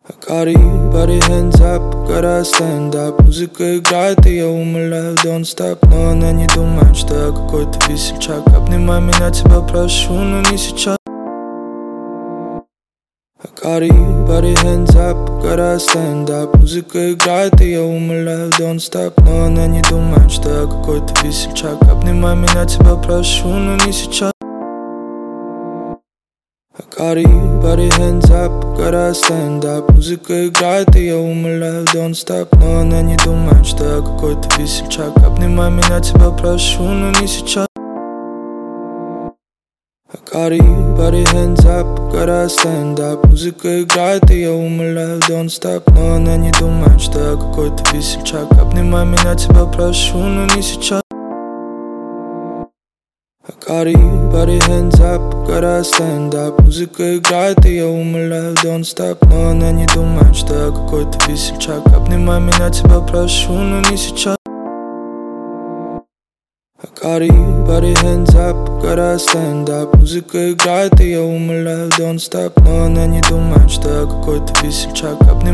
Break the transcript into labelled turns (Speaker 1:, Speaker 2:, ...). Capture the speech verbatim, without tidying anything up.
Speaker 1: Got you, body hands up, gotta stand up. Музыка играет, и я умоляю, don't stop. Но она не думает, что я какой-то весельчак. Обнимай меня, тебя прошу, но не сейчас. Got you, body hands up, gotta stand up. Музыка играет, и я умоляю, don't stop. Но она не думает, что я какой-то весельчак. Обнимай меня, тебя прошу, но не сейчас. Got you, body hands up, gotta stand up. Музыка играет, и я умоляю, don't stop. Но она не думает, что я какой-то весельчак. Обнимай меня, тебя прошу, но не сейчас. Got you, body hands up, gotta stand up. Музыка играет, и я умоляю, don't stop. Но она не думает, что я какой-то весельчак. Обнимай меня, тебя прошу, но не сейчас. Got you, body hands up, gotta stand up. Музыка играет, и я умоляю, don't stop. Но она не думает, что я какой-то весельчак. Обнимай меня, тебя прошу, но не сейчас. Got you, body hands up, gotta stand up. Музыка играет, и я умоляю, don't stop. Но она не думает, что я какой-то весельчак. Обнимай